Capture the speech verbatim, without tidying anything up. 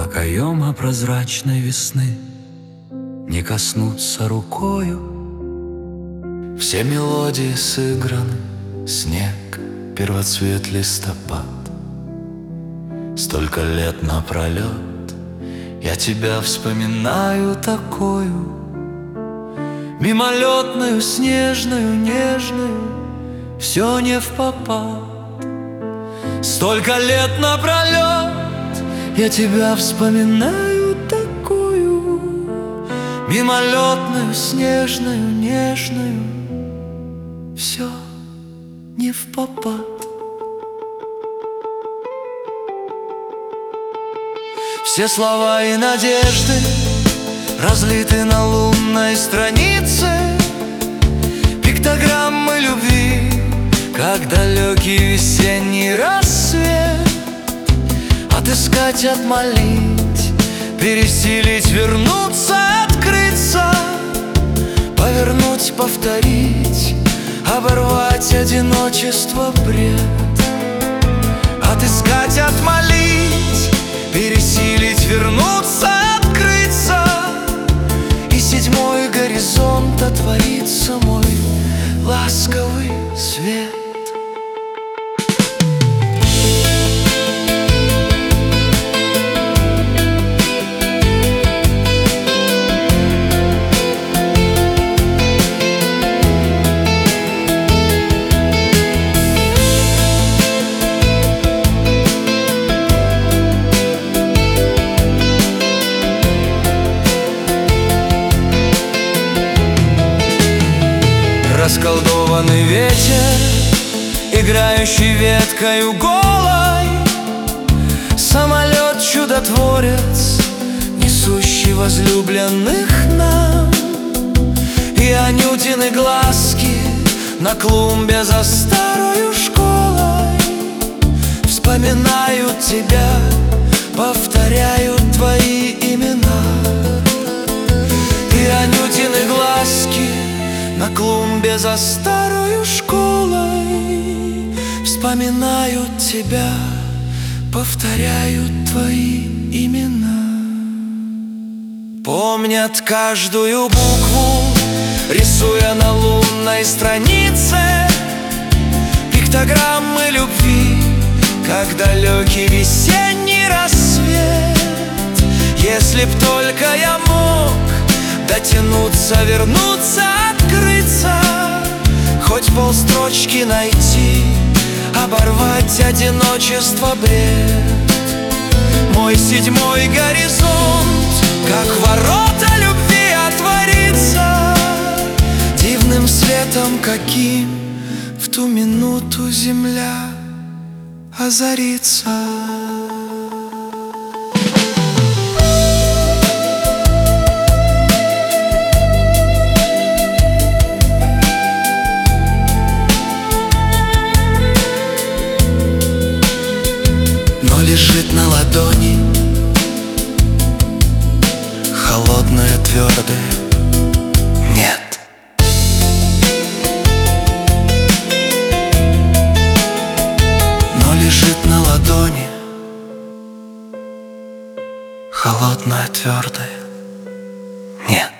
окоема прозрачной весны не коснуться рукою. Все мелодии сыграны, снег, первоцвет, листопад. Столько лет напролет я тебя вспоминаю такою, мимолетную, снежную, нежную, все не впопад. Столько лет напролет я тебя вспоминаю такую, мимолетную, снежную, нежную, все не впопад. Все слова и надежды разлиты на лунной странице, пиктограммы любви, как далекий весенний рассвет. Отыскать, отмолить, пересилить, вернуться, открыться, повернуть, повторить, оборвать одиночество, бред. Отыскать, отмолить, пересилить, вернуться, открыться, и седьмой горизонт отворится, мой ласковый свет. Расколдованный ветер, играющий веткою голой, самолет чудотворец, несущий возлюбленных нам. И анютины глазки на клумбе за старою школой вспоминают тебя, повторяют твои имена. И анютины глазки на клумбе за старою школой вспоминают тебя, повторяют твои имена. Помнят каждую букву, рисуя на лунной странице пиктограммы любви, как далекий весенний рассвет. Если б только я мог дотянуться, вернуться, открыться, хоть полстрочки найти, оборвать одиночество, бред. Мой седьмой горизонт, как ворота любви, отворится дивным светом, каким в ту минуту земля озарится. Лежит на ладони, холодное, твердое, нет. Но лежит на ладони, холодное, твердое, нет.